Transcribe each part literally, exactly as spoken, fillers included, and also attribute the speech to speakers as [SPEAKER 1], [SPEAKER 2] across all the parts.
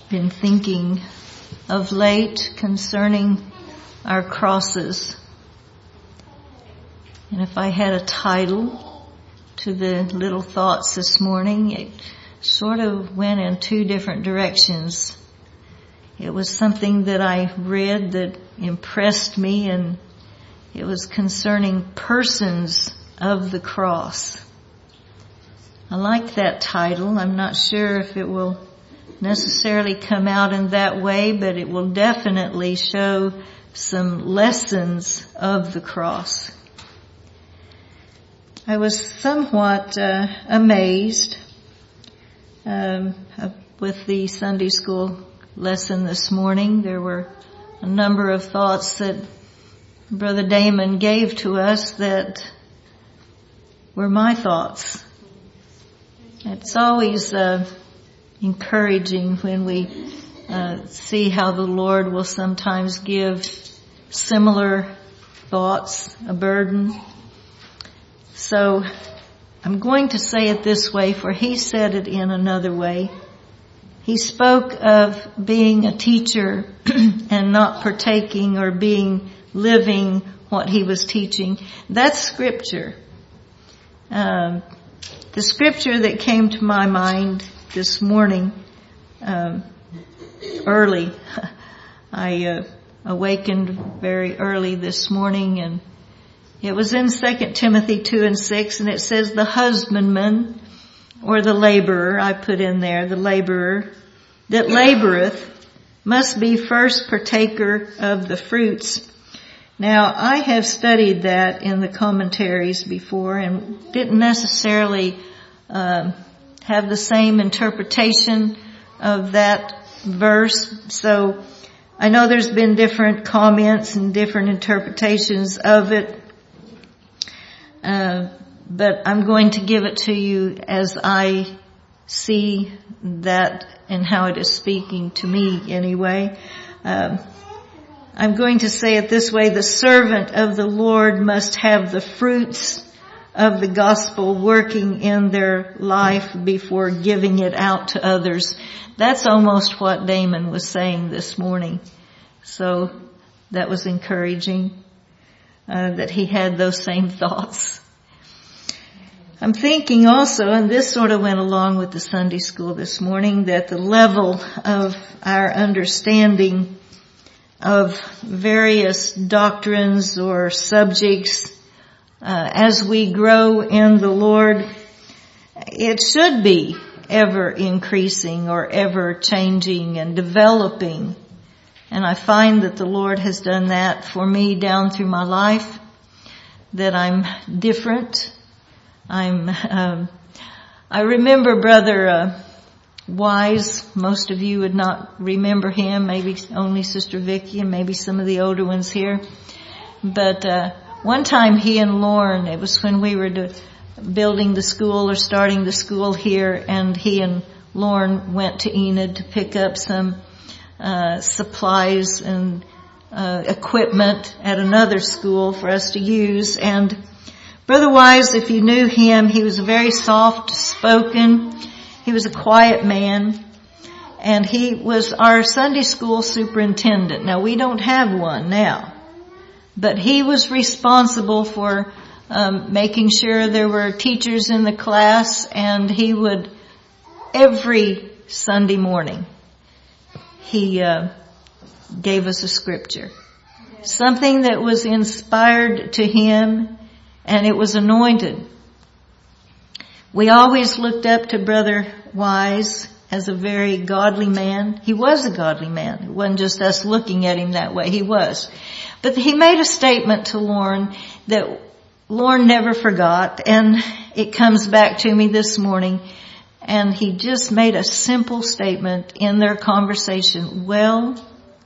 [SPEAKER 1] been thinking of late concerning our crosses. And if I had a title to the little thoughts this morning, it sort of went in two different directions. It was something that I read that impressed me, and it was concerning persons of the cross. I like that title. I'm not sure if it will necessarily come out in that way, but it will definitely show some lessons of the cross. I was somewhat uh, amazed um, with the Sunday school lesson this morning. There were a number of thoughts that Brother Damon gave to us that were my thoughts. It's always uh, encouraging when we uh, see how the Lord will sometimes give similar thoughts, a burden. So I'm going to say it this way, for he said it in another way. He spoke of being a teacher and not partaking or being living what he was teaching. That's scripture. Um, the scripture that came to my mind this morning, um, early, I uh, awakened very early this morning, and it was in Second Timothy two and six, and it says, the husbandman, or the laborer, I put in there, the laborer, that laboreth must be first partaker of the fruits. Now, I have studied that in the commentaries before and didn't necessarily uh, have the same interpretation of that verse. So I know there's been different comments and different interpretations of it. Uh, but I'm going to give it to you as I see that and how it is speaking to me anyway. Um, I'm going to say it this way: the servant of the Lord must have the fruits of the gospel working in their life before giving it out to others. That's almost what Damon was saying this morning. So that was encouraging, uh, that he had those same thoughts. I'm thinking also, and this sort of went along with the Sunday school this morning, that the level of our understanding of various doctrines or subjects uh, as we grow in the Lord, it should be ever increasing or ever changing and developing. And I find that the Lord has done that for me down through my life, that I'm different. I'm, um, I remember Brother uh, Wise. Most of you would not remember him, maybe only Sister Vicky and maybe some of the older ones here. But uh, one time he and Lauren, it was when we were to, building the school or starting the school here, and he and Lauren went to Enid to pick up some uh, supplies and uh, equipment at another school for us to use. And Brother Wise, if you knew him, he was very soft spoken. He was a quiet man, and he was our Sunday school superintendent. Now, we don't have one now, but he was responsible for um, making sure there were teachers in the class, and he would, every Sunday morning, he uh, gave us a scripture, something that was inspired to him, and it was anointed. We always looked up to Brother Wise as a very godly man. He was a godly man. It wasn't just us looking at him that way. He was. But he made a statement to Lauren that Lauren never forgot, and it comes back to me this morning. And he just made a simple statement in their conversation. Well,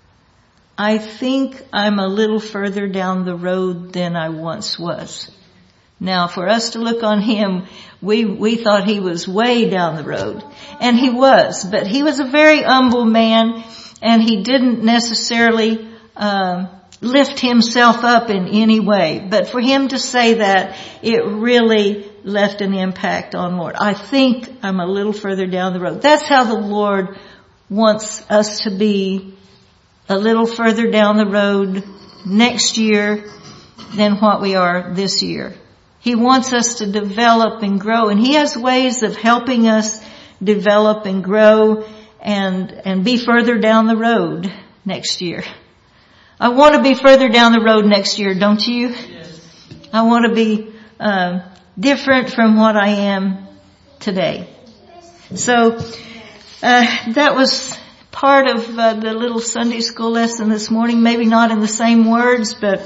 [SPEAKER 1] I think I'm a little further down the road than I once was. Now, for us to look on him, we we thought he was way down the road. And he was. But he was a very humble man, and he didn't necessarily um, lift himself up in any way. But for him to say that, it really left an impact on Lord. I think I'm a little further down the road. That's how the Lord wants us to be a little further down the road next year than what we are this year. He wants us to develop and grow, and He has ways of helping us develop and grow and and be further down the road next year. I want to be further down the road next year, don't you? Yes. I want to be uh, different from what I am today. So uh, that was part of uh, the little Sunday school lesson this morning. Maybe not in the same words, but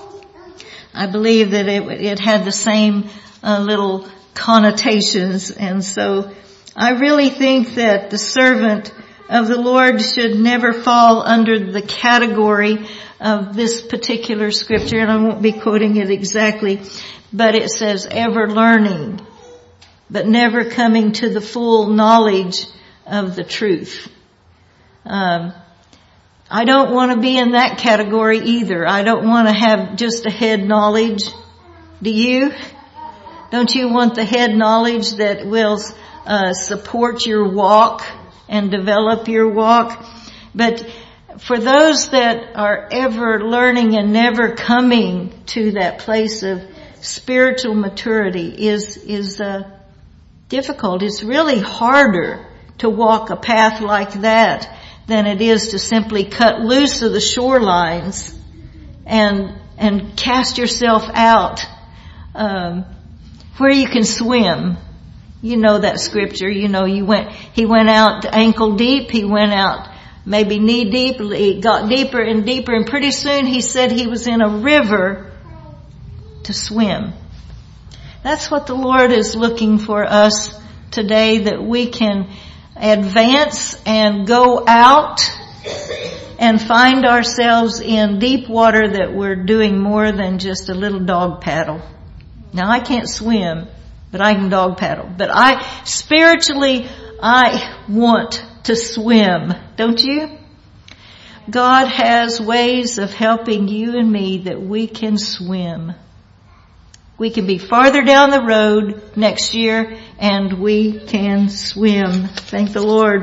[SPEAKER 1] I believe that it, it had the same uh, little connotations. And so I really think that the servant of the Lord should never fall under the category of this particular scripture, and I won't be quoting it exactly, but it says ever learning, but never coming to the full knowledge of the truth. Um, I don't want to be in that category either. I don't want to have just a head knowledge. Do you? Don't you want the head knowledge that will uh, support your walk and develop your walk? But for those that are ever learning and never coming to that place of spiritual maturity is is uh, difficult. It's really harder to walk a path like that than it is to simply cut loose of the shorelines and and cast yourself out um, where you can swim. You know that scripture. You know, you went. He went out ankle deep. He went out maybe knee deep. He got deeper and deeper, and pretty soon he said he was in a river to swim. That's what the Lord is looking for us today, that we can advance and go out and find ourselves in deep water, that we're doing more than just a little dog paddle. Now, I can't swim, but I can dog paddle. But I, spiritually, I want to swim. Don't you? God has ways of helping you and me that we can swim. We can be farther down the road next year, and we can swim. Thank the Lord.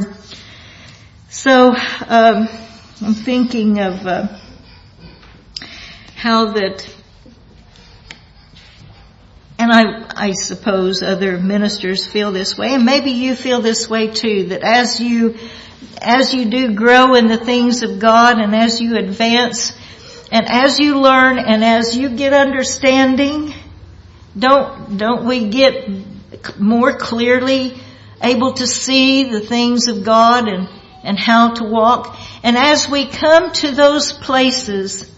[SPEAKER 1] So, um, I'm thinking of uh, how that, and I, I suppose other ministers feel this way, and maybe you feel this way too, that as you, as you do grow in the things of God, and as you advance, and as you learn, and as you get understanding, Don't, don't we get more clearly able to see the things of God and, and how to walk? And as we come to those places,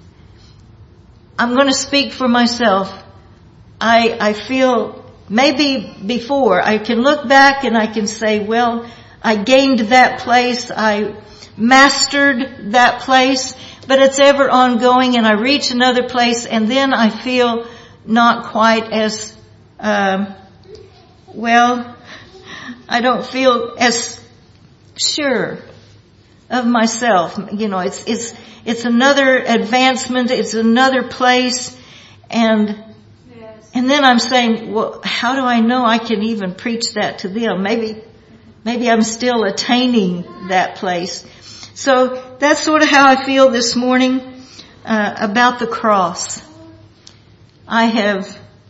[SPEAKER 1] I'm going to speak for myself. I, I feel maybe before I can look back and I can say, well, I gained that place. I mastered that place, but it's ever ongoing, and I reach another place, and then I feel not quite as, um, well, I don't feel as sure of myself. You know, it's, it's, it's another advancement. It's another place. And, yes. and then I'm saying, well, how do I know I can even preach that to them? Maybe, maybe I'm still attaining that place. So that's sort of how I feel this morning, uh, about the cross. I have,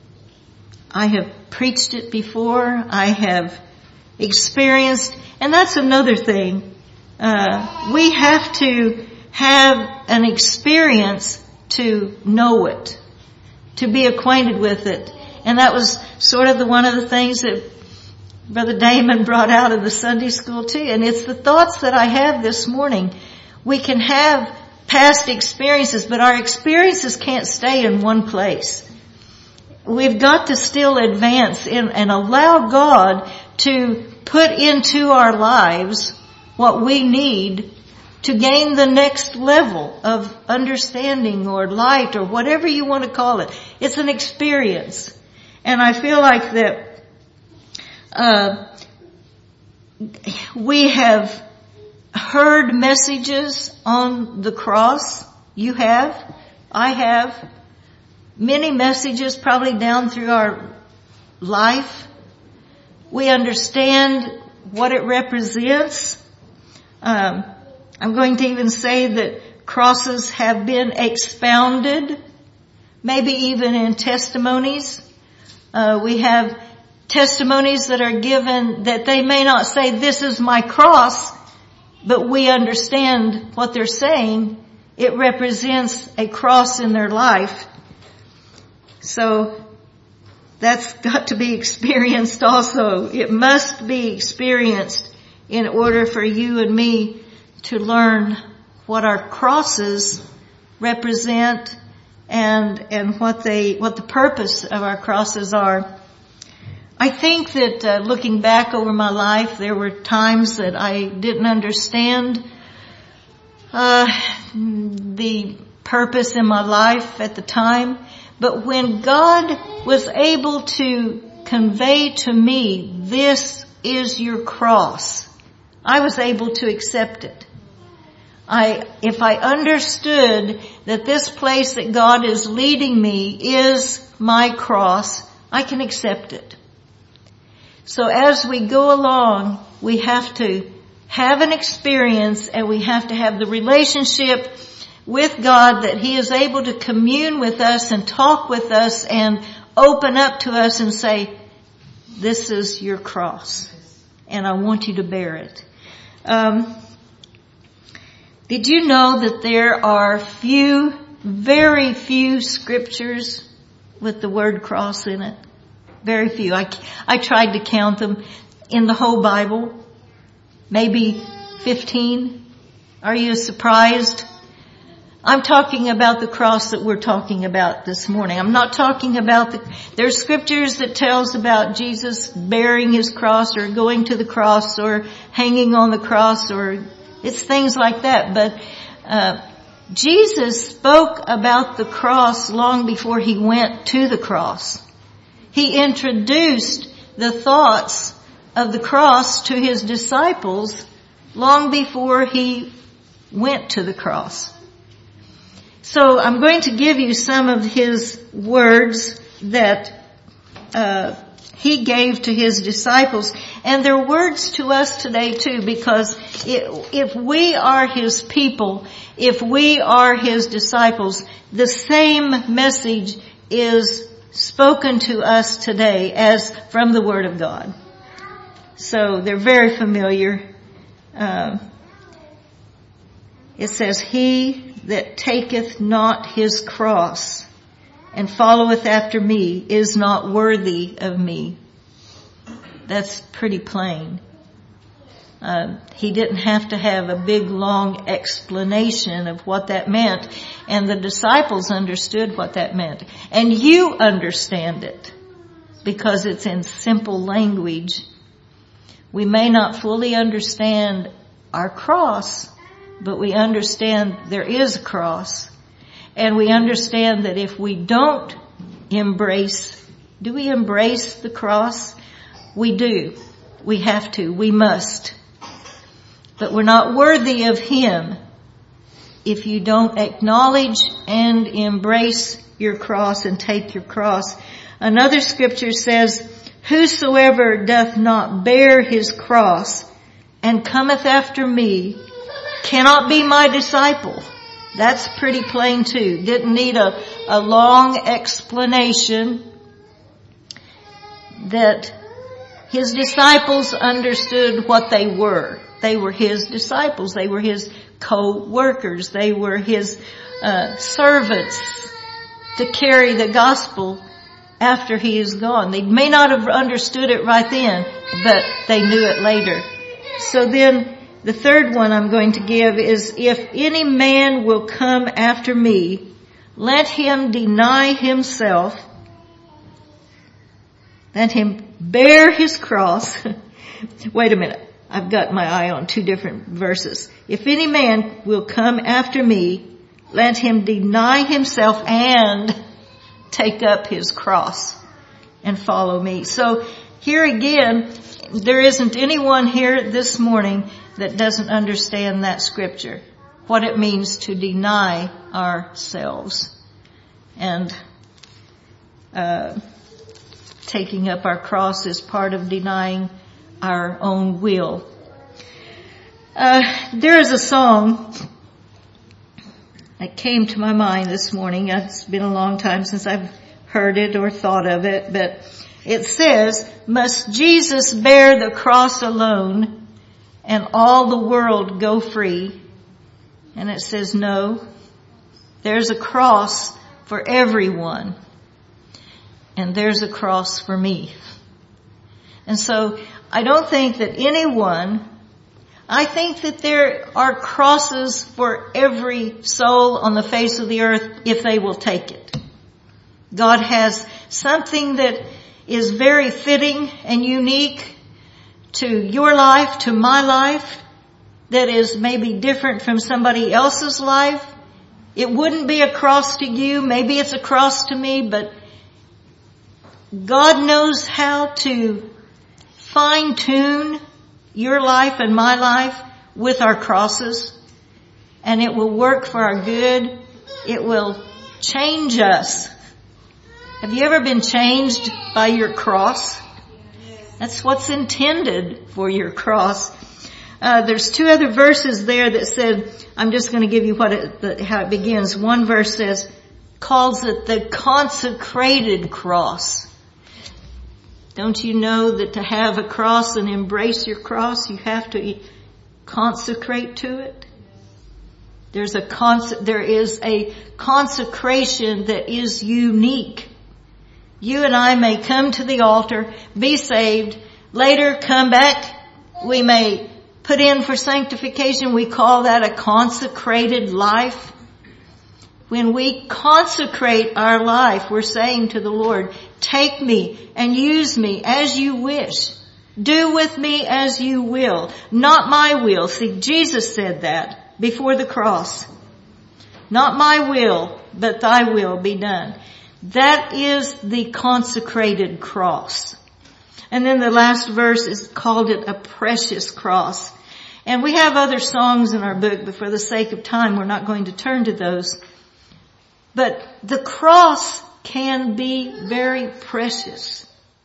[SPEAKER 1] I have preached it before. I have experienced, and that's another thing. Uh, we have to have an experience to know it, to be acquainted with it. And that was sort of the, one of the things that Brother Damon brought out of the Sunday school too. And it's the thoughts that I have this morning. We can have past experiences, but our experiences can't stay in one place. We've got to still advance in, and allow God to put into our lives what we need to gain the next level of understanding or light or whatever you want to call it. It's an experience. And I feel like that uh we have heard messages on the cross. You have. I have. Many messages probably down through our life. We understand what it represents. Um, I'm going to even say that crosses have been expounded, maybe even in testimonies. Uh, we have testimonies that are given that they may not say, this is my cross, but we understand what they're saying. It represents a cross in their life. So that's got to be experienced also. It must be experienced in order for you and me to learn what our crosses represent and and what they what the purpose of our crosses are. I think that uh, looking back over my life, there were times that I didn't understand uh the purpose in my life at the time. But when God was able to convey to me, this is your cross, I was able to accept it. I, if I understood that this place that God is leading me is my cross, I can accept it. So as we go along, we have to have an experience and we have to have the relationship with God that He is able to commune with us and talk with us and open up to us and say, this is your cross and I want you to bear it. Um, did you know that there are few, very few scriptures with the word cross in it? Very few. I, I tried to count them in the whole Bible. Maybe fifteen. Are you surprised? I'm talking about the cross that we're talking about this morning. I'm not talking about the, there's scriptures that tells about Jesus bearing His cross or going to the cross or hanging on the cross, or it's things like that. But, uh, Jesus spoke about the cross long before He went to the cross. He introduced the thoughts of the cross to His disciples long before He went to the cross. So I'm going to give you some of His words that uh, He gave to His disciples. And they're words to us today too, because it, if we are His people, if we are His disciples, the same message is spoken to us today as from the Word of God. So they're very familiar. Uh, it says, he that taketh not his cross and followeth after me is not worthy of me. That's pretty plain. Uh, he didn't have to have a big long explanation of what that meant, and the disciples understood what that meant. And you understand it because it's in simple language. We may not fully understand our cross, but we understand there is a cross. And we understand that if we don't embrace, do we embrace the cross? We do. We have to. We must. But we're not worthy of Him if you don't acknowledge and embrace your cross and take your cross. Another scripture says, whosoever doth not bear his cross and cometh after me cannot be my disciple. That's pretty plain too. Didn't need a, a long explanation. That His disciples understood what they were. They were His disciples. They were His co-workers. They were His uh, servants to carry the gospel after He is gone. They may not have understood it right then, but they knew it later. So then the third one I'm going to give is, if any man will come after me, let him deny himself, let him bear his cross. Wait a minute. I've got my eye on two different verses. If any man will come after me, let him deny himself and take up his cross and follow me. So here again, there isn't anyone here this morning that doesn't understand that scripture, what it means to deny ourselves and uh taking up our cross is part of denying our own will. Uh, there is a song that came to my mind this morning. It's been a long time since I've heard it or thought of it, but it says, "Must Jesus bear the cross alone and all the world go free?" And it says, no, there's a cross for everyone. And there's a cross for me. And so I don't think that anyone, I think that there are crosses for every soul on the face of the earth if they will take it. God has something that is very fitting and unique to your life, to my life, that is maybe different from somebody else's life. It wouldn't be a cross to you. Maybe it's a cross to me, but God knows how to fine tune your life and my life with our crosses, and it will work for our good. It will change us. Have you ever been changed by your cross? That's what's intended for your cross. Uh, there's two other verses there that said, I'm just going to give you what it, the, how it begins. One verse says, calls it the consecrated cross. Don't you know that to have a cross and embrace your cross, you have to consecrate to it? There's a cons- there is a consecration that is unique. You and I may come to the altar, be saved, later come back. We may put in for sanctification. We call that a consecrated life. When we consecrate our life, we're saying to the Lord, take me and use me as you wish. Do with me as you will. Not my will. See, Jesus said that before the cross. Not my will, but thy will be done. That is the consecrated cross. And then the last verse is called it a precious cross. And we have other songs in our book, but for the sake of time, we're not going to turn to those. But the cross can be very precious.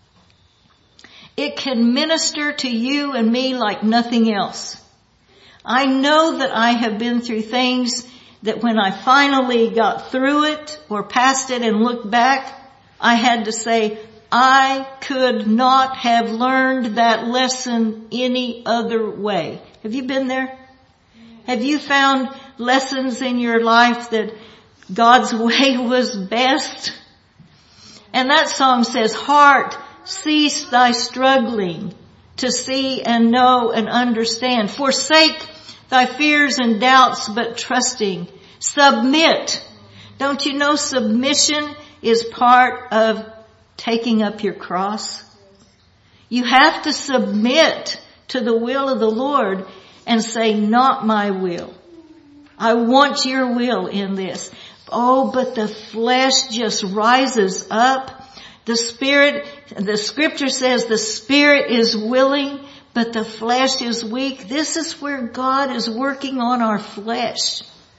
[SPEAKER 1] It can minister to you and me like nothing else. I know that I have been through things that when I finally got through it or past it and looked back, I had to say, I could not have learned that lesson any other way. Have you been there? Have you found lessons in your life that God's way was best? And that song says, heart, cease thy struggling to see and know and understand. Forsake thy fears and doubts, but trusting. Submit. Don't you know submission is part of taking up your cross? You have to submit to the will of the Lord and say, not my will. I want your will in this. Oh, but the flesh just rises up. The spirit, the scripture says the spirit is willing, but the flesh is weak. This is where God is working on our flesh.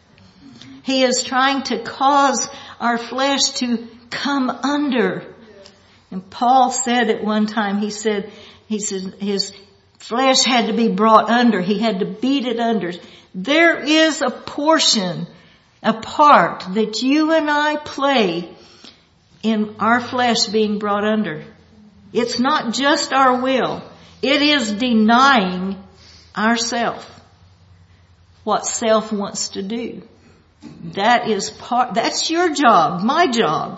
[SPEAKER 1] He is trying to cause our flesh to come under. And Paul said at one time, he said, he said his flesh had to be brought under. He had to beat it under. There is a portion, a part that you and I play in our flesh being brought under. It's not just our will. It is denying ourself what self wants to do. That is part, that's your job, my job.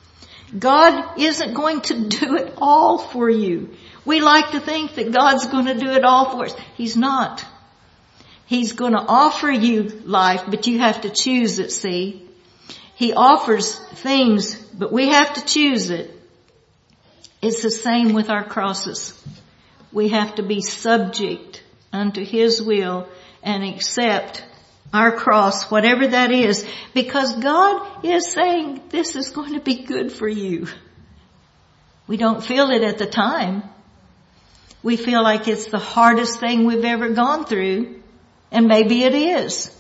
[SPEAKER 1] God isn't going to do it all for you. We like to think that God's going to do it all for us. He's not. He's going to offer you life, but you have to choose it, see. He offers things, but we have to choose it. It's the same with our crosses. We have to be subject unto His will and accept our cross, whatever that is, because God is saying this is going to be good for you. We don't feel it at the time. We feel like it's the hardest thing we've ever gone through, and maybe it is.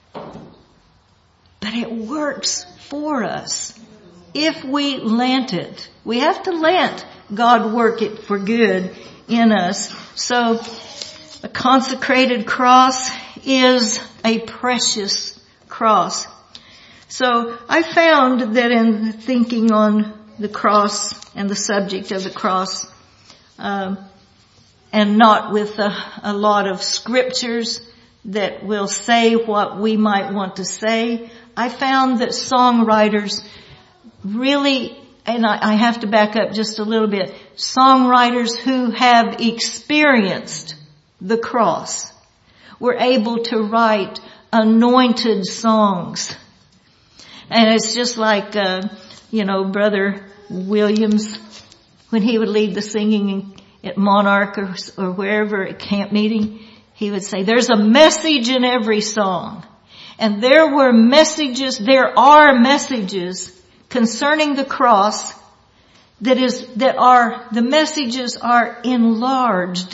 [SPEAKER 1] But it works for us if we let it. We have to let God work it for good in us. So a consecrated cross is a precious cross. So I found that in thinking on the cross and the subject of the cross, um, and not with a, a lot of scriptures that will say what we might want to say, I found that songwriters really, and I, I have to back up just a little bit, songwriters who have experienced the cross were able to write anointed songs. And it's just like, uh, you know, Brother Williams, when he would lead the singing at Monarch or, or wherever at camp meeting, he would say, there's a message in every song. And there were messages, there are messages concerning the cross that is, that are, the messages are enlarged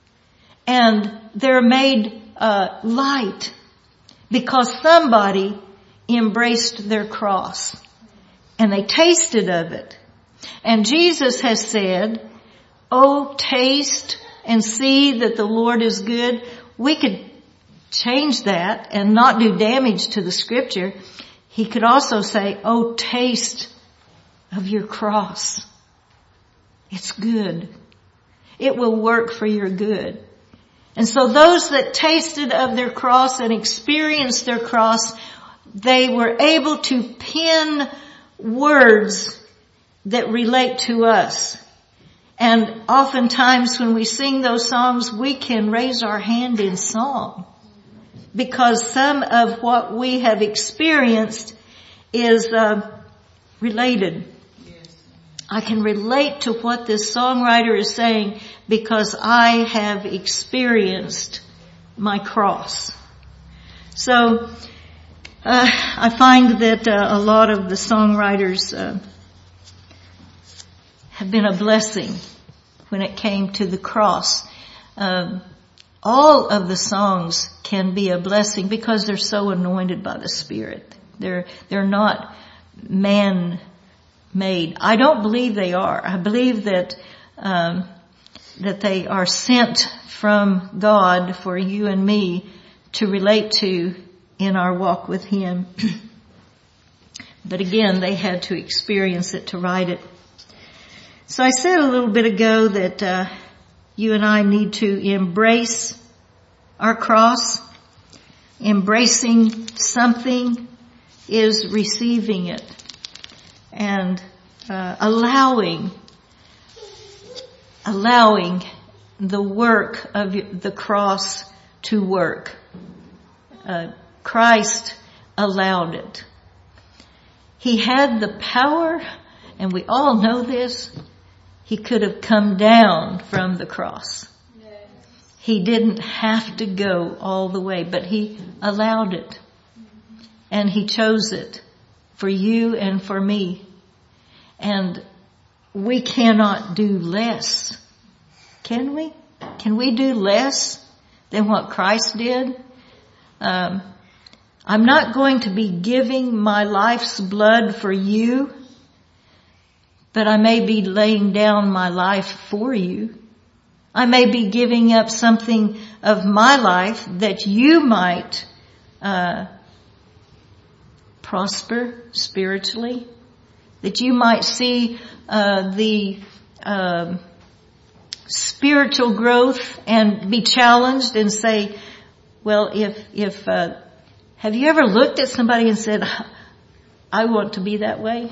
[SPEAKER 1] and they're made, uh, light because somebody embraced their cross and they tasted of it. And Jesus has said, oh, taste and see that the Lord is good. We could change that and not do damage to the scripture. He could also say, oh, taste of your cross. It's good. It will work for your good. And so those that tasted of their cross and experienced their cross, they were able to pen words that relate to us. And oftentimes when we sing those songs, we can raise our hand in song because some of what we have experienced is uh, related. I can relate to what this songwriter is saying because I have experienced my cross. So uh, I find that uh, a lot of the songwriters uh, have been a blessing when it came to the cross. Um, all of the songs can be a blessing because they're so anointed by the Spirit. They're they're not man-made. I don't believe they are. I believe that um, that they are sent from God for you and me to relate to in our walk with Him. But again, they had to experience it to write it. So I said a little bit ago that uh, you and I need to embrace our cross. Embracing something is receiving it and uh, allowing, allowing the work of the cross to work. Uh, Christ allowed it. He had the power, and we all know this. He could have come down from the cross. Yes. He didn't have to go all the way, but He allowed it. And He chose it for you and for me. And we cannot do less. Can we? Can we do less than what Christ did? Um, I'm not going to be giving my life's blood for you, but I may be laying down my life for you. I may be giving up something of my life that you might uh prosper spiritually, that you might see uh the uh, spiritual growth and be challenged and say, well, if if uh have you ever looked at somebody and said, I want to be that way?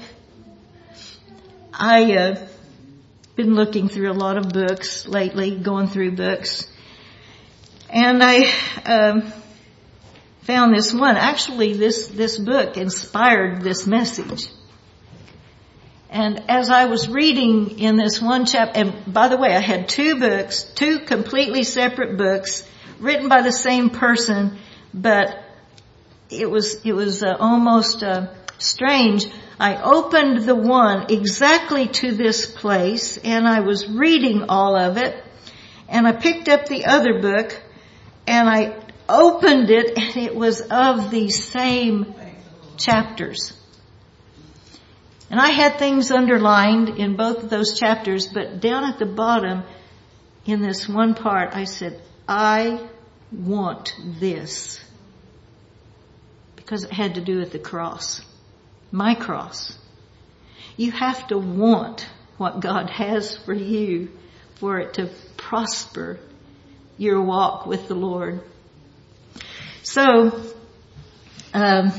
[SPEAKER 1] I uh been looking through a lot of books lately, going through books, and I um found this one. Actually, this this book inspired this message. And as I was reading in this one chapter, and by the way, I had two books, two completely separate books, written by the same person, but it was it was uh, almost uh, strange. I opened the one exactly to this place, and I was reading all of it, and I picked up the other book, and I opened it, and it was of these same chapters. And I had things underlined in both of those chapters, but down at the bottom, in this one part, I said, I want this. Because it had to do with the cross. My cross. You have to want what God has for you for it to prosper your walk with the Lord. So, um,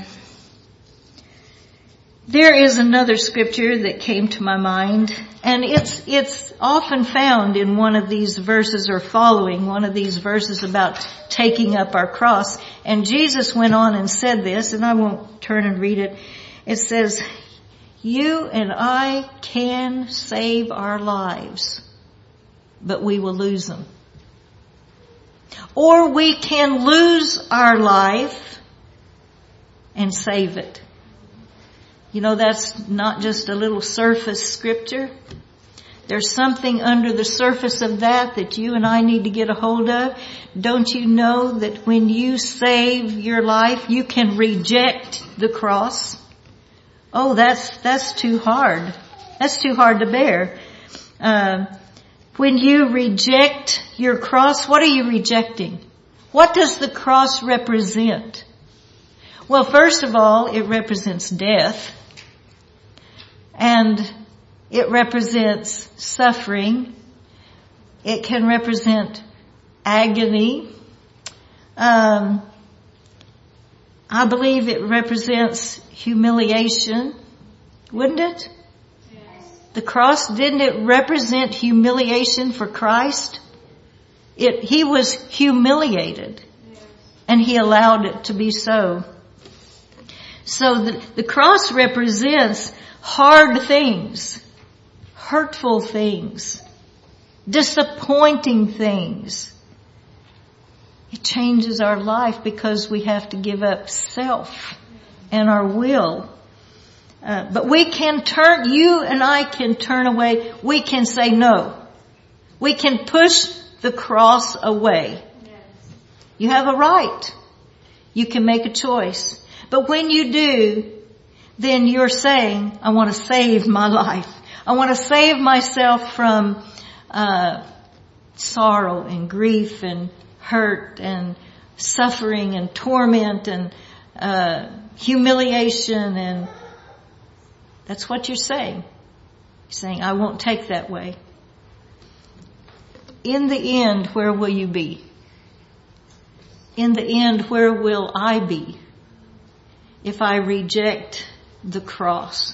[SPEAKER 1] there is another scripture that came to my mind, and it's it's often found in one of these verses or following one of these verses about taking up our cross. And Jesus went on and said this, and I won't turn and read it. It says, you and I can save our lives, but we will lose them. Or we can lose our life and save it. You know, that's not just a little surface scripture. There's something under the surface of that that you and I need to get a hold of. Don't you know that when you save your life, you can reject the cross? Oh, that's, that's too hard. That's too hard to bear. Uh, when you reject your cross, what are you rejecting? What does the cross represent? Well, first of all, it represents death. And it represents suffering. It can represent agony. Um, I believe it represents humiliation. Wouldn't it? Yes. The cross, didn't it represent humiliation for Christ? It, he was humiliated. Yes. And he allowed it to be so. So the, the cross represents hard things, hurtful things, disappointing things. It changes our life because we have to give up self and our will. Uh, but we can turn, you and I can turn away. We can say no. We can push the cross away. You have a right. You can make a choice. But when you do, then you're saying, I want to save my life. I want to save myself from uh sorrow and grief and hurt and suffering and torment and uh humiliation. And that's what you're saying. You're saying, I won't take that way. In the end, where will you be? In the end, where will I be if I reject the cross?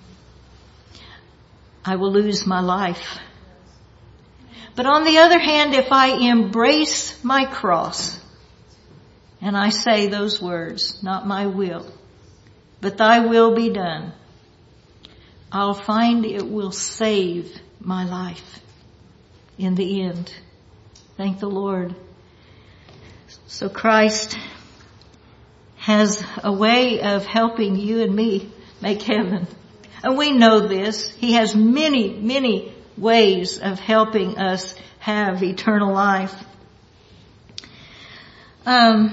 [SPEAKER 1] I will lose my life. But on the other hand, if I embrace my cross and I say those words, not my will, but thy will be done, I'll find it will save my life in the end. Thank the Lord. So Christ has a way of helping you and me make heaven. And we know this. He has many, many ways of helping us have eternal life. Um,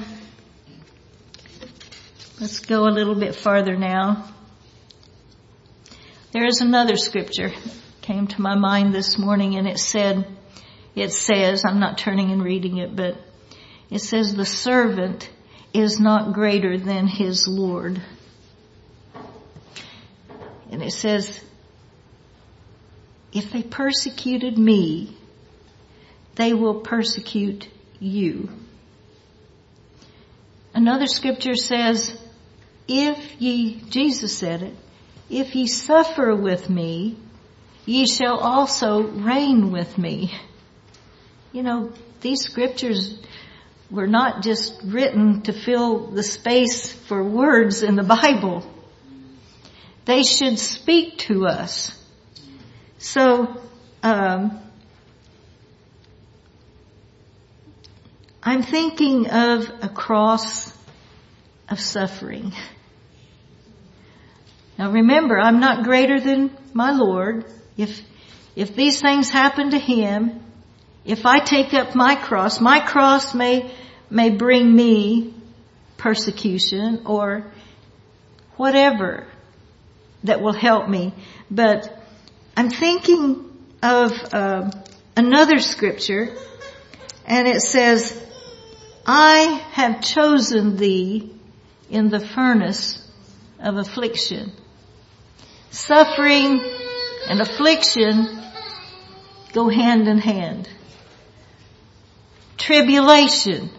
[SPEAKER 1] let's go a little bit farther now. There is another scripture that came to my mind this morning, and it said, it says, I'm not turning and reading it, but it says, the servant is not greater than his Lord. And it says, if they persecuted me, they will persecute you. Another scripture says, if ye, Jesus said it, if ye suffer with me, ye shall also reign with me. You know, these scriptures were not just written to fill the space for words in the Bible. They should speak to us. So, um, I'm thinking of a cross of suffering. Now remember, I'm not greater than my Lord. If, if these things happen to him, if I take up my cross, my cross may, may bring me persecution or whatever that will help me. But I'm thinking of uh, another scripture, And it says, I have chosen thee in the furnace of affliction. Suffering and affliction go hand in hand. Tribulation,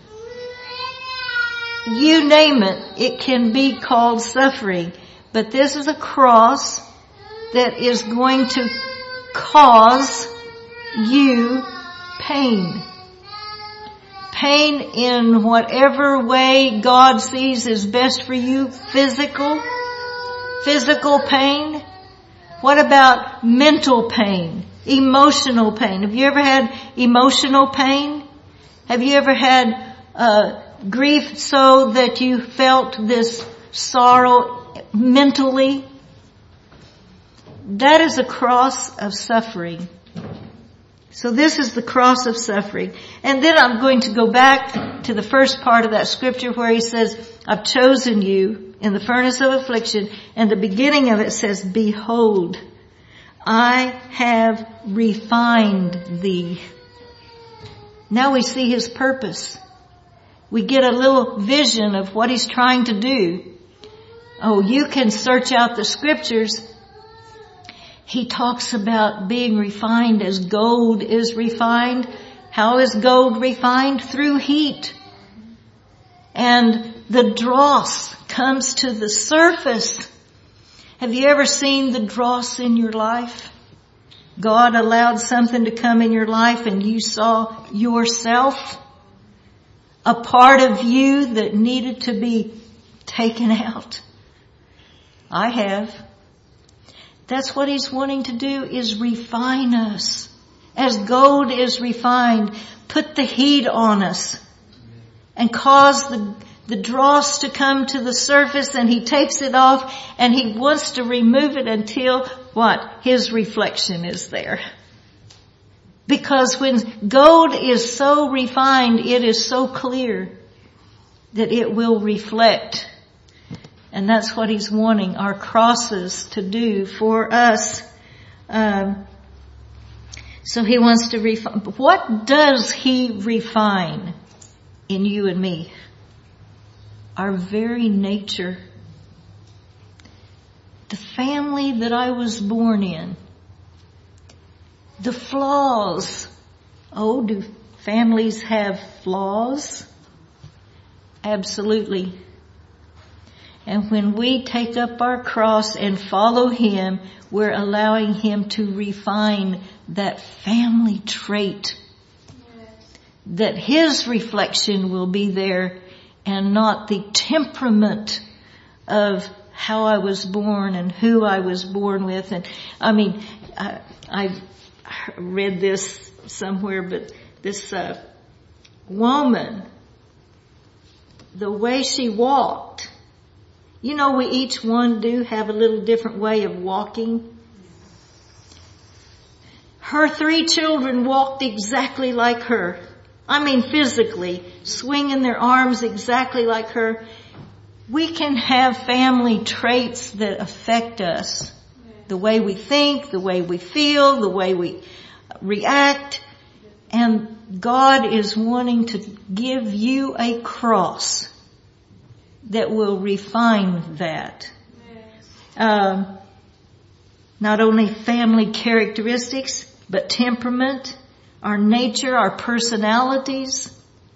[SPEAKER 1] you name it, it can be called suffering. But this is a cross that is going to cause you pain. Pain in whatever way God sees is best for you. Physical, physical pain. What about mental pain? Emotional pain. Have you ever had emotional pain? Have you ever had uh, grief so that you felt this sorrow mentally? That is a cross of suffering. So this is the cross of suffering. And then I'm going to go back to the first part of that scripture where he says, I've chosen you in the furnace of affliction. And the beginning of it says, behold, I have refined thee. Now we see his purpose. We get a little vision of what he's trying to do. Oh, you can search out the scriptures. He talks about being refined as gold is refined. How is gold refined? Through heat. And the dross comes to the surface. Have you ever seen the dross in your life? God allowed something to come in your life and you saw yourself, a part of you that needed to be taken out. I have. That's what he's wanting to do, is refine us. As gold is refined, put the heat on us and cause the, the dross to come to the surface, and he takes it off and he wants to remove it until what? His reflection is there. Because when gold is so refined, it is so clear that it will reflect. And that's what he's wanting our crosses to do for us. Um, so he wants to refine. What does he refine in you and me? Our very nature. The family that I was born in. The flaws. Oh, do families have flaws? Absolutely. And when we take up our cross and follow him, we're allowing him to refine that family trait. Yes. That his reflection will be there and not the temperament of how I was born and who I was born with. And I mean, I, I read this somewhere, but this uh, woman, the way she walked, you know, we each one do have a little different way of walking. Her three children walked exactly like her. I mean physically, swinging their arms exactly like her. We can have family traits that affect us. The way we think, the way we feel, the way we react. And God is wanting to give you a cross that will refine that. Um, not only family characteristics, but temperament, our nature, our personalities.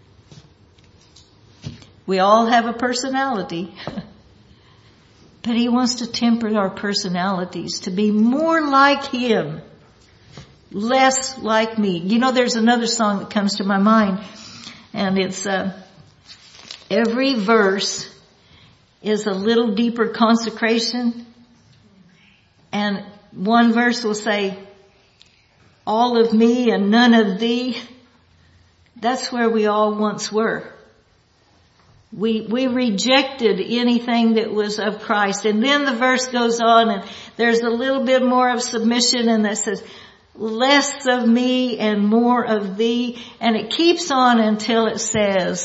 [SPEAKER 1] We all have a personality. But he wants to temper our personalities to be more like him, less like me. You know, there's another song that comes to my mind, and it's uh, every verse is a little deeper consecration. And one verse will say, all of me and none of thee. That's where we all once were. We, we rejected anything that was of Christ. And then the verse goes on and there's a little bit more of submission, and that says, less of me and more of thee. And it keeps on until it says,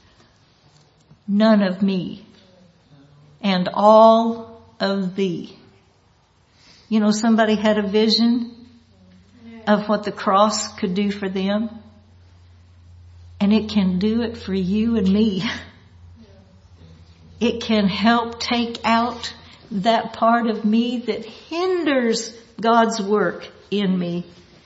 [SPEAKER 1] none of me and all of thee. You know, somebody had a vision of what the cross could do for them. And it can do it for you and me. It can help take out that part of me that hinders God's work in me.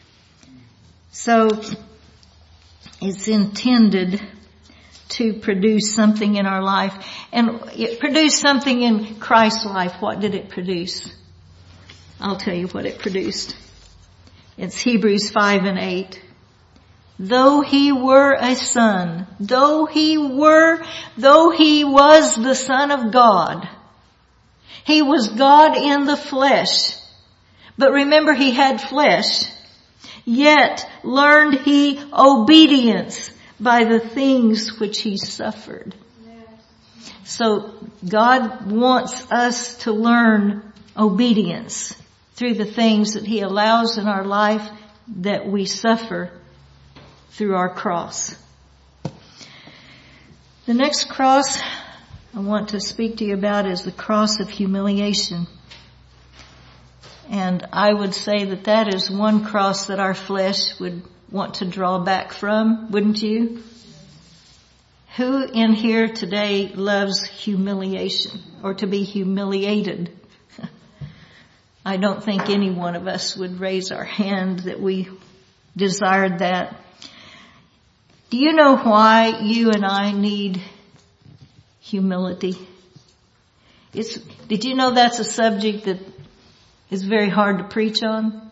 [SPEAKER 1] So it's intended to produce something in our life. And it produced something in Christ's life. What did it produce? I'll tell you what it produced. It's Hebrews five and eight. Though he were a son, though he were, though he was the Son of God, he was God in the flesh. But remember, he had flesh. Yet learned he obedience by the things which he suffered. So God wants us to learn obedience through the things that he allows in our life that we suffer through our cross. The next cross I want to speak to you about is the cross of humiliation. And I would say that that is one cross that our flesh would want to draw back from, wouldn't you? Who in here today loves humiliation or to be humiliated? I don't think any one of us would raise our hand that we desired that. Do you know why you and I need humility? It's, did you know that's a subject that is very hard to preach on?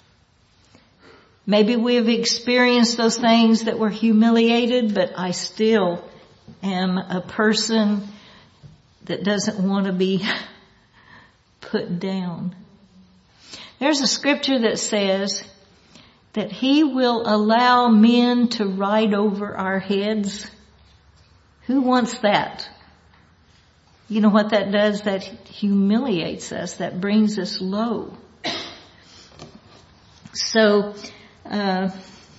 [SPEAKER 1] Maybe we have experienced those things that were humiliated, but I still am a person that doesn't want to be put down. There's a scripture that says that he will allow men to ride over our heads. Who wants that? You know what that does? That humiliates us. That brings us low. So, uh,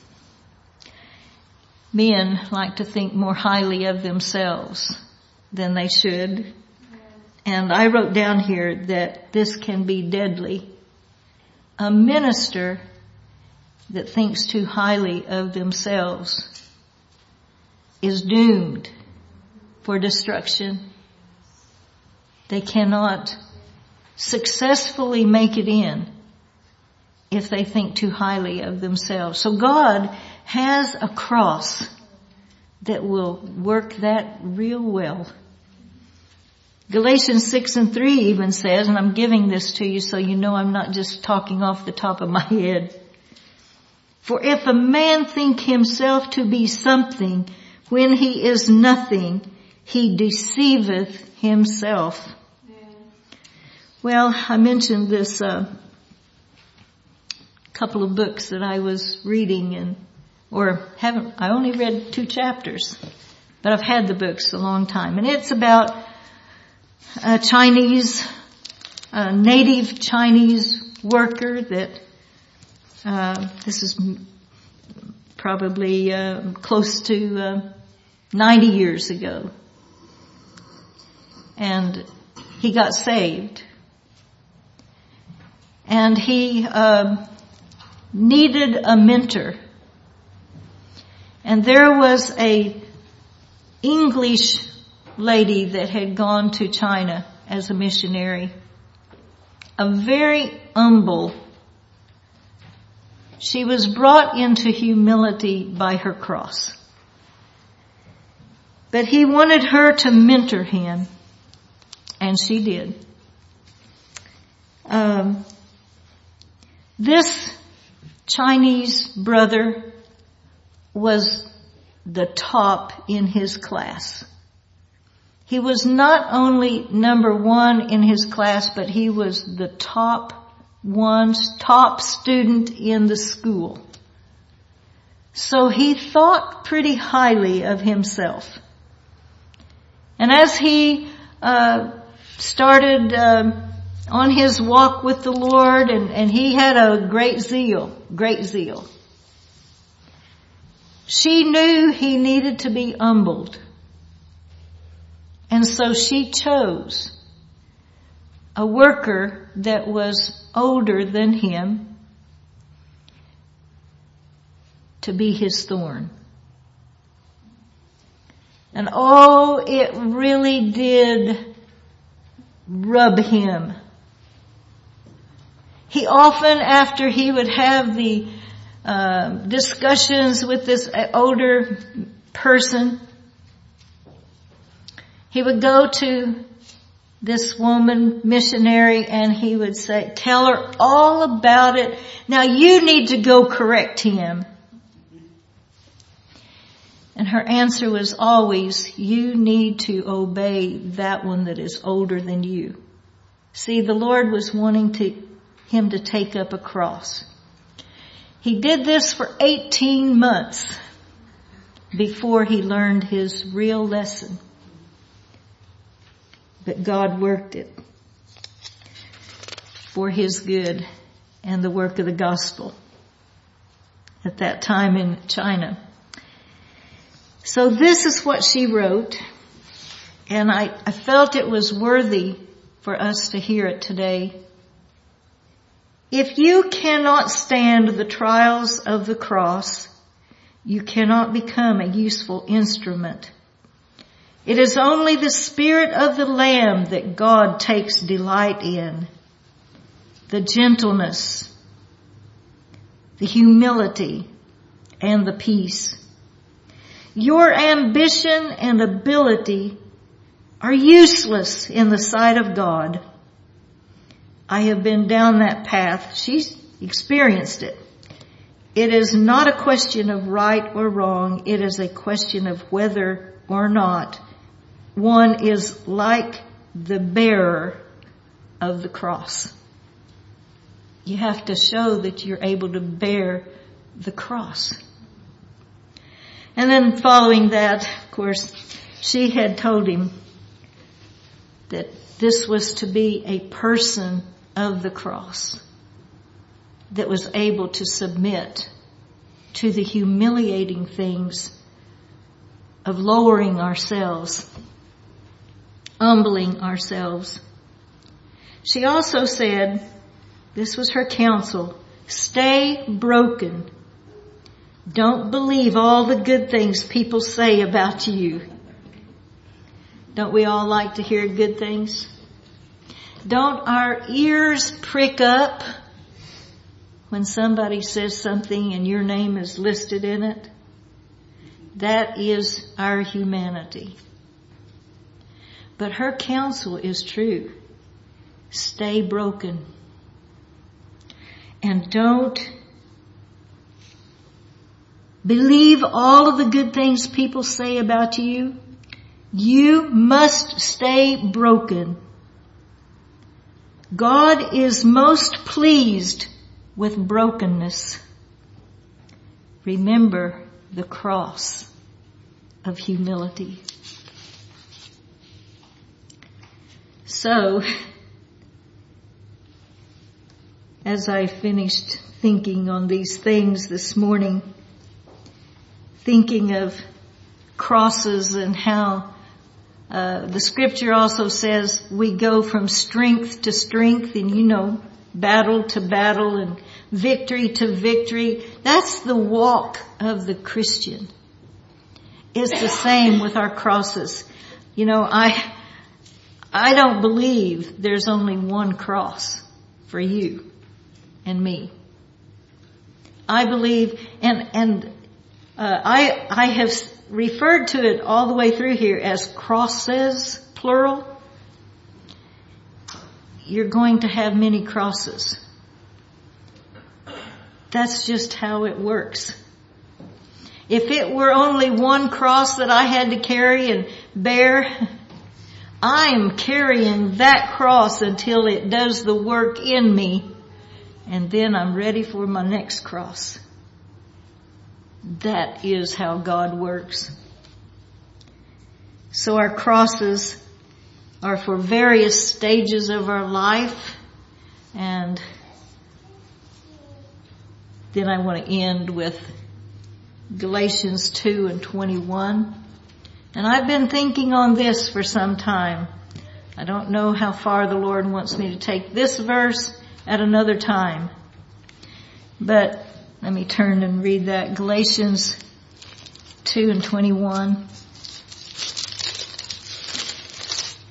[SPEAKER 1] men like to think more highly of themselves than they should. And I wrote down here that this can be deadly. A minister that thinks too highly of themselves is doomed for destruction. They cannot successfully make it in if they think too highly of themselves. So God has a cross that will work that real well. Galatians six and three even says, and I'm giving this to you so you know I'm not just talking off the top of my head. For if a man think himself to be something when he is nothing, he deceiveth himself. Yeah. Well, I mentioned this uh, couple of books that I was reading and, or haven't, I only read two chapters, but I've had the books a long time. And it's about a Chinese, a native Chinese worker that Uh, this is probably uh, close to uh, ninety years ago. And he got saved. And he uh, needed a mentor. And there was a English lady that had gone to China as a missionary. A very humble. She was brought into humility by her cross. But he wanted her to mentor him, and she did. Um, this Chinese brother was the top in his class. He was not only number one in his class, but he was the top one top student in the school. So he thought pretty highly of himself. And as he uh started uh, on his walk with the Lord, and, and he had a great zeal, great zeal, she knew he needed to be humbled. And so she chose a worker that was older than him to be his thorn. And oh, it really did rub him. He often, after he would have the uh, discussions with this older person, he would go to this woman missionary and he would say, tell her all about it. Now you need to go correct him. And her answer was always, you need to obey that one that is older than you. See, the Lord was wanting to, him to take up a cross. He did this for eighteen months before he learned his real lesson. But God worked it for his good and the work of the gospel at that time in China. So this is what she wrote, and I, I felt it was worthy for us to hear it today. If you cannot stand the trials of the cross, you cannot become a useful instrument. It is only the Spirit of the Lamb that God takes delight in. The gentleness, the humility, and the peace. Your ambition and ability are useless in the sight of God. I have been down that path. She's experienced it. It is not a question of right or wrong. It is a question of whether or not one is like the bearer of the cross. You have to show that you're able to bear the cross. And then following that, of course, she had told him that this was to be a person of the cross that was able to submit to the humiliating things of lowering ourselves, humbling ourselves. She also said, this was her counsel, stay broken. Don't believe all the good things people say about you. Don't we all like to hear good things? Don't our ears prick up when somebody says something and your name is listed in it? That is our humanity. But her counsel is true. Stay broken. And don't believe all of the good things people say about you. You must stay broken. God is most pleased with brokenness. Remember the cross of humility. So, as I finished thinking on these things this morning, thinking of crosses and how uh, the scripture also says we go from strength to strength and, you know, battle to battle and victory to victory. That's the walk of the Christian. It's the same with our crosses. You know, I, I don't believe there's only one cross for you and me. I believe, and, and, uh, I, I have referred to it all the way through here as crosses, plural. You're going to have many crosses. That's just how it works. If it were only one cross that I had to carry and bear, I am carrying that cross until it does the work in me, and then I'm ready for my next cross. That is how God works. So our crosses are for various stages of our life, and then I want to end with Galatians two and twenty-one. And I've been thinking on this for some time. I don't know how far the Lord wants me to take this verse at another time. But let me turn and read that. Galatians two and twenty-one.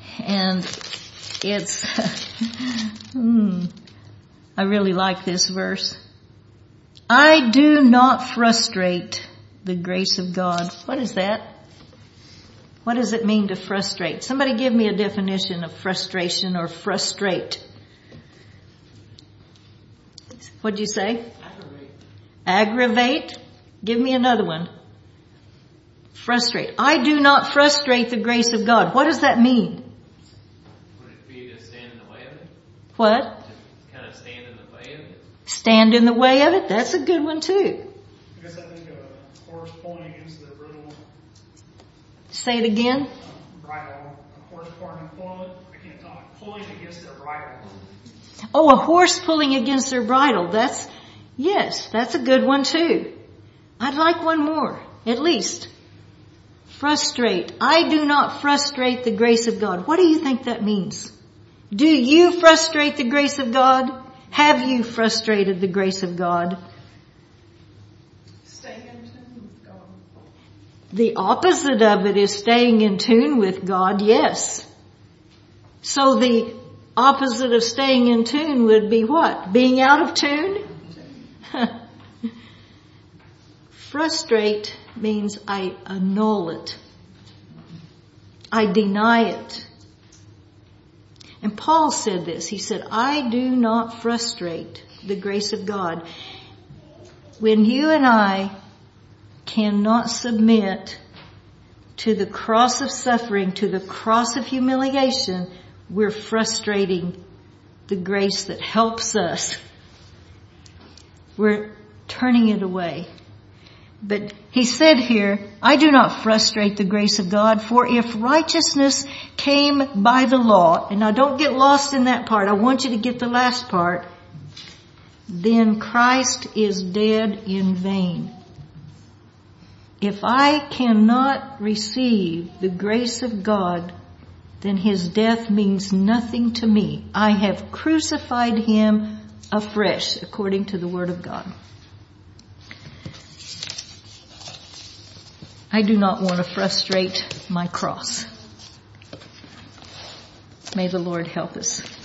[SPEAKER 1] And it's, hmm, I really like this verse. I do not frustrate the grace of God. What is that? What does it mean to frustrate? Somebody give me a definition of frustration or frustrate. What'd you say?
[SPEAKER 2] Aggravate.
[SPEAKER 1] Aggravate? Give me another one. Frustrate. I do not frustrate the grace of God. What does that mean?
[SPEAKER 2] Would it be to stand in the way of it?
[SPEAKER 1] What?
[SPEAKER 2] To kind of stand in the way of it?
[SPEAKER 1] Stand in the way of it? That's a good one too.
[SPEAKER 3] I guess I think of a horse pulling against their bridle.
[SPEAKER 1] Say it again.
[SPEAKER 3] Uh, bridle. A horse pulling, pulling, I can't talk, pulling against their bridle.
[SPEAKER 1] Oh, a horse pulling against their bridle. That's, yes, that's a good one too. I'd like one more, at least. Frustrate. I do not frustrate the grace of God. What do you think that means? Do you frustrate the grace of God? Have you frustrated the grace of God?
[SPEAKER 4] Staying in tune with God.
[SPEAKER 1] The opposite of it is staying in tune with God, yes. So the opposite of staying in tune would be what? Being out of tune? Frustrate means I annul it. I deny it. And Paul said this. He said, I do not frustrate the grace of God. When you and I cannot submit to the cross of suffering, to the cross of humiliation, we're frustrating the grace that helps us. We're turning it away. But he said here, I do not frustrate the grace of God, for if righteousness came by the law, and now don't get lost in that part, I want you to get the last part, then Christ is dead in vain. If I cannot receive the grace of God, then his death means nothing to me. I have crucified him afresh, according to the word of God. I do not want to frustrate my cross. May the Lord help us.